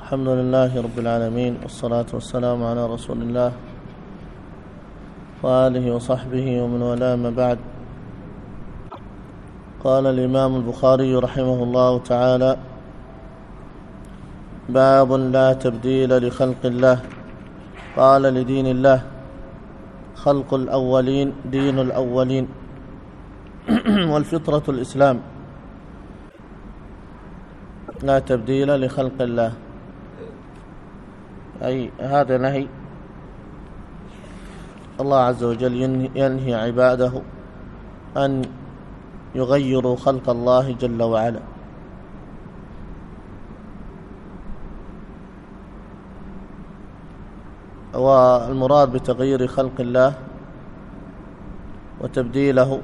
الحمد لله رب العالمين، والصلاة والسلام على رسول الله وآله وصحبه ومن والاه، ما بعد. قال الإمام البخاري رحمه الله تعالى: باب لا تبديل لخلق الله. قال: لدين الله خلق الأولين دين الأولين والفطرة الإسلام، لا تبديل لخلق الله، أي هذا نهي الله عز وجل ينهي عباده أن يغيروا خلق الله جل وعلا. والمراد بتغيير خلق الله وتبديله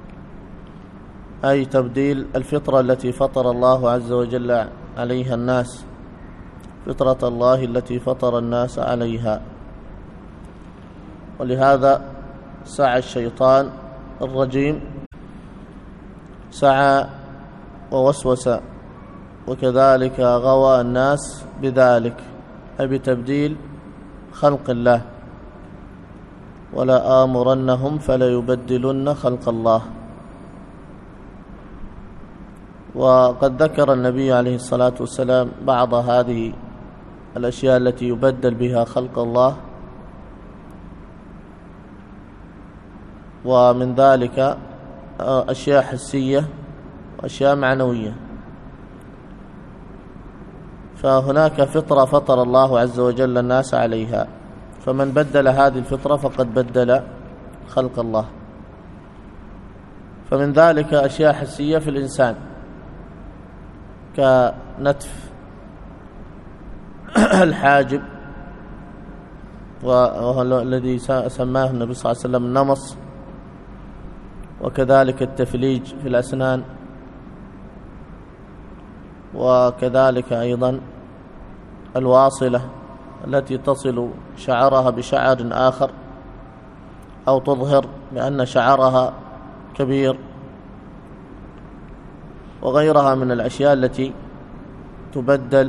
أي تبديل الفطرة التي فطر الله عز وجل عليها الناس، فطرة الله التي فطر الناس عليها. ولهذا سعى الشيطان الرجيم، سعى ووسوس، وكذلك غوى الناس بذلك، أي بتبديل خلق الله: ولا آمرنهم فليبدلن خلق الله. وقد ذكر النبي عليه الصلاة والسلام بعض هذه الأشياء التي يبدل بها خلق الله، ومن ذلك أشياء حسية وأشياء معنوية. فهناك فطرة فطر الله عز وجل الناس عليها، فمن بدل هذه الفطرة فقد بدل خلق الله. فمن ذلك أشياء حسية في الإنسان كنتف الحاجب، وهو الذي سماه النبي صلى الله عليه وسلم النمص، وكذلك التفليج في الأسنان، وكذلك أيضا الواصلة التي تصل شعرها بشعر آخر، أو تظهر بأن شعرها كبير، وغيرها من الأشياء التي تبدل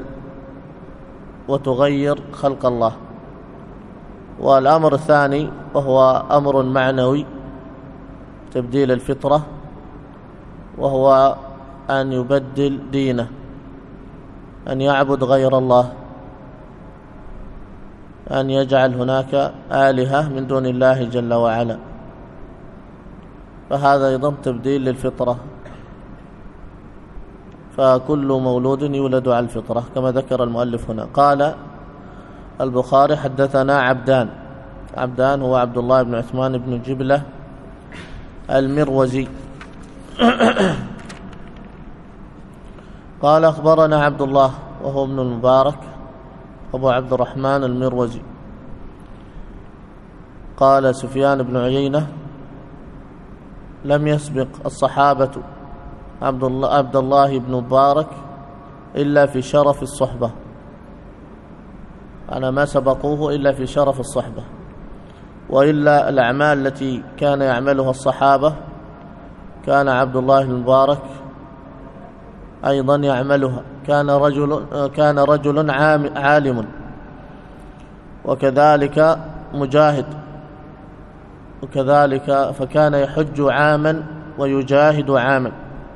وتغير خلق الله. والأمر الثاني وهو أمر معنوي، تبديل الفطرة، وهو أن يبدل دينه، أن يعبد غير الله، أن يجعل هناك آلهة من دون الله جل وعلا، فهذا أيضا تبديل للفطرة. فكل مولود يولد على الفطرة كما ذكر المؤلف هنا. قال البخاري: حدثنا عبدان هو عبد الله بن عثمان بن جبلة المروزي قال: أخبرنا عبد الله وهو ابن المبارك أبو عبد الرحمن المروزي. قال سفيان بن عيينة: لم يسبق الصحابة عبد الله بن مبارك إلا في شرف الصحبة، أنا ما سبقوه إلا في شرف الصحبة، وإلا الأعمال التي كان يعملها الصحابة كان عبد الله المبارك أيضا يعملها. كان رجل عالم، وكذلك مجاهد، وكذلك فكان يحج عاما ويجاهد عاما،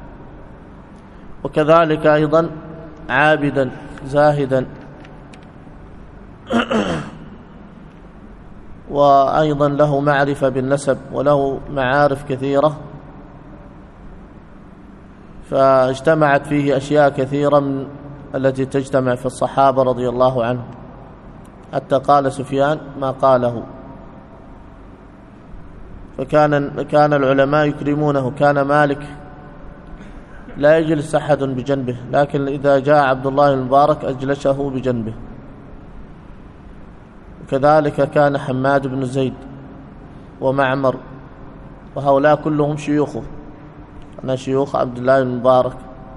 وكذلك أيضا عابدا زاهدا، وأيضا له معرفة بالنسب وله معارف كثيرة، فاجتمعت فيه أشياء كثيرة من التي تجتمع في الصحابة رضي الله عنهم، حتى قال سفيان ما قاله. فكان العلماء يكرمونه. كان مالك لا يجلس أحد بجنبه، لكن إذا جاء عبد الله المبارك أجلسه بجنبه. وكذلك كان حماد بن زيد ومعمر، وهؤلاء كلهم شيوخه، أنا شيوخ عبد الله المبارك،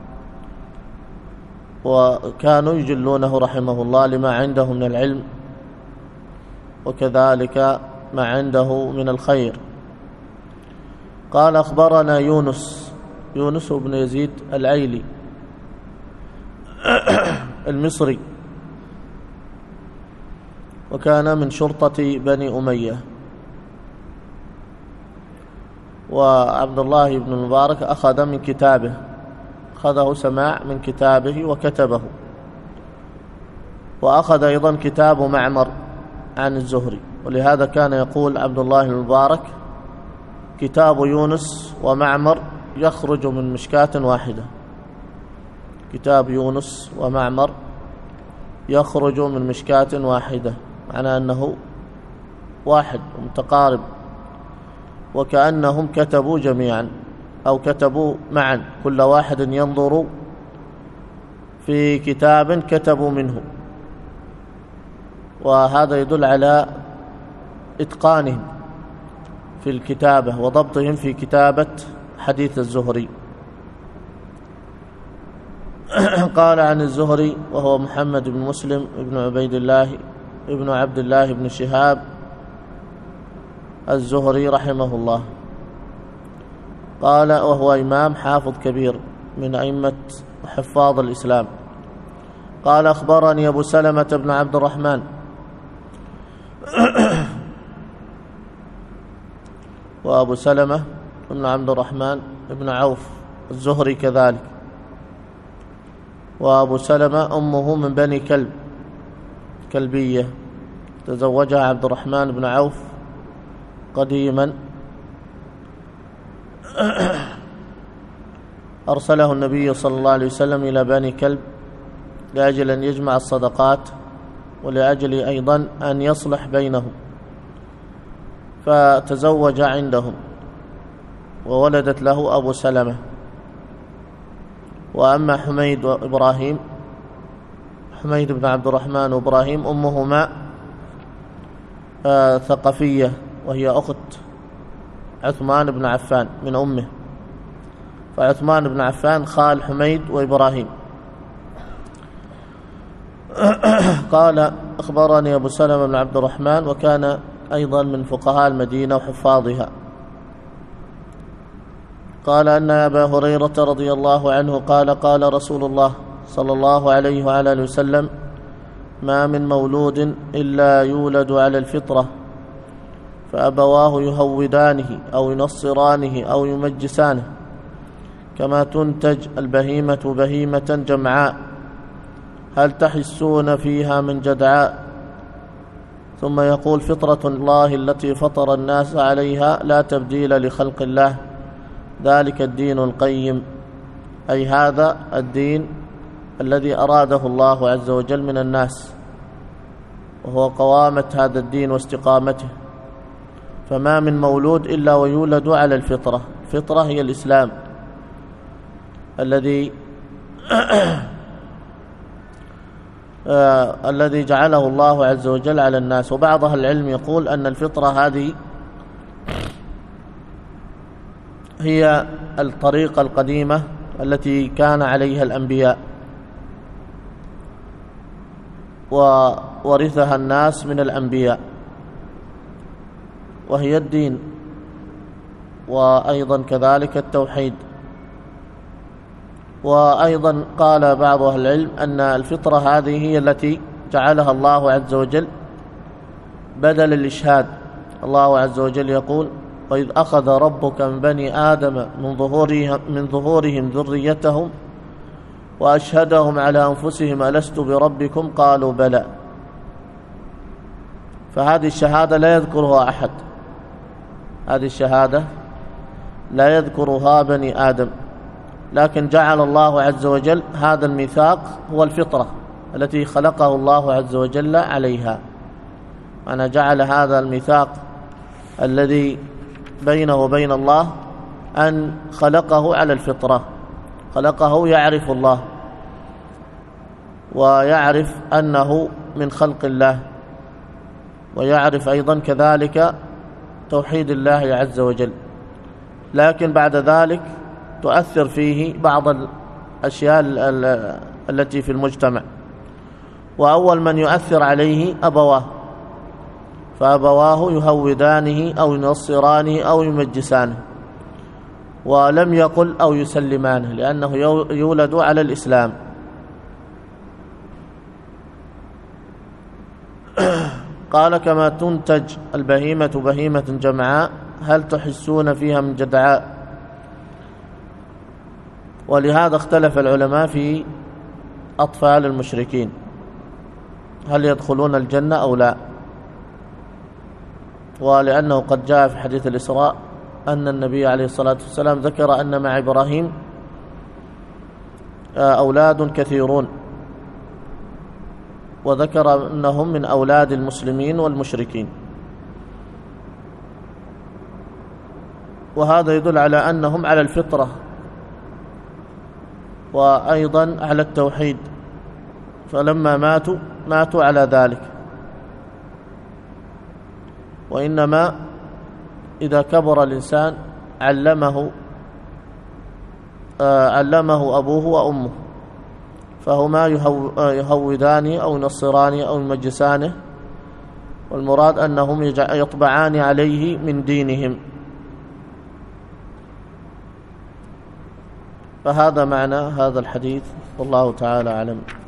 وكانوا يجلونه رحمه الله لما عنده من العلم، وكذلك ما عنده من الخير. قال: أخبرنا يونس بن يزيد العيلي المصري وكان من شرطة بني أمية. وعبد الله بن المبارك أخذ من كتابه، أخذه سماع من كتابه وكتبه. وأخذ أيضا كتاب معمر عن الزهري، ولهذا كان يقول عبد الله المبارك: كتاب يونس ومعمر يخرج من مشكاة واحدة. كتاب يونس ومعمر يخرج من مشكاة واحدة، معنى أنه واحد ومتقارب، وكأنهم كتبوا جميعا أو كتبوا معا، كل واحد ينظر في كتاب كتبوا منه. وهذا يدل على إتقانهم في الكتابة وضبطهم في كتابة حديث الزهري. قال عن الزهري وهو محمد بن مسلم بن عبيد الله بن عبد الله بن شهاب الزهري رحمه الله، قال وهو إمام حافظ كبير من أئمة حفاظ الإسلام، قال: أخبرني أبو سلمة بن عبد الرحمن وأبو سلمة بن عبد الرحمن بن عوف الزهري كذلك. وأبو سلمة أمه من بني كلب، كلبية، تزوجها عبد الرحمن بن عوف قديما. أرسله النبي صلى الله عليه وسلم إلى بني كلب لأجل أن يجمع الصدقات، ولأجل أيضا أن يصلح بينهم، فتزوج عندهم وولدت له أبو سلمة. وأما حميد وإبراهيم، حميد بن عبد الرحمن وإبراهيم أمهما ثقفية، وهي أخت عثمان بن عفان من أمه، فعثمان بن عفان خال حميد وإبراهيم. قال: أخبرني أبو سلمة بن عبد الرحمن، وكان أيضا من فقهاء المدينة وحفاظها، قال أن أبا هريرة رضي الله عنه قال: قال رسول الله صلى الله عليه وعلى آله وسلم: ما من مولود إلا يولد على الفطرة، فأبواه يهودانه أو ينصرانه أو يمجسانه، كما تنتج البهيمة بهيمة جمعاء، هل تحسون فيها من جدعاء؟ ثم يقول: فطرة الله التي فطر الناس عليها لا تبديل لخلق الله، ذلك الدين القيم، أي هذا الدين الذي أراده الله عز وجل من الناس، وهو قوامة هذا الدين واستقامته. فما من مولود إلا ويولد على الفطرة. الفطرة هي الإسلام الذي جعله الله عز وجل على الناس. وبعض أهل العلم يقول أن الفطرة هذه هي الطريقة القديمة التي كان عليها الأنبياء وورثها الناس من الأنبياء، وهي الدين، وأيضا كذلك التوحيد. وأيضا قال بعض أهل العلم أن الفطرة هذه هي التي جعلها الله عز وجل بدل الإشهاد. الله عز وجل يقول: وإذ أخذ ربك من بني آدم من ظهورهم ذريتهم وأشهدهم على أنفسهم ألست بربكم قالوا بلى. فهذه الشهادة لا يذكرها أحد، هذه الشهادة لا يذكرها بني آدم، لكن جعل الله عز وجل هذا الميثاق هو الفطرة التي خلقه الله عز وجل عليها. أنا جعل هذا الميثاق الذي بينه وبين الله أن خلقه على الفطرة، خلقه يعرف الله ويعرف أنه من خلق الله، ويعرف أيضا كذلك توحيد الله عز وجل. لكن بعد ذلك تؤثر فيه بعض الأشياء التي في المجتمع، وأول من يؤثر عليه أبواه، فأبواه يهودانه أو ينصرانه أو يمجسانه، ولم يقل أو يسلمانه، لأنه يولد على الإسلام. قال كما تنتج البهيمة بهيمة جمعاء هل تحسون فيها من جدعاء. ولهذا اختلف العلماء في أطفال المشركين هل يدخلون الجنة أو لا، ولأنه قد جاء في حديث الإسراء أن النبي عليه الصلاة والسلام ذكر أن مع إبراهيم أولاد كثيرون، وذكر أنهم من أولاد المسلمين والمشركين، وهذا يدل على أنهم على الفطرة وأيضا على التوحيد، فلما ماتوا على ذلك. وإنما إذا كبر الإنسان علمه أبوه وأمه، فهما يهودان أو ينصران أو يمجسانه، والمراد أنهم يطبعان عليه من دينهم. فهذا معنى هذا الحديث، والله تعالى أعلم.